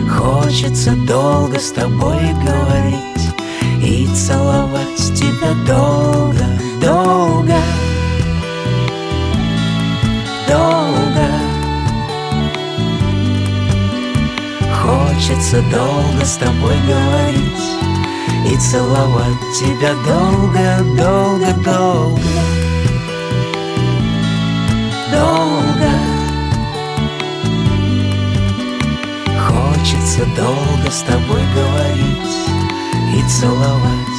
Хочется долго с тобой говорить и целовать тебя долго, долго, долго. Хочется долго с тобой говорить и целовать тебя долго, долго, долго, долго. Хочется долго с тобой говорить и целовать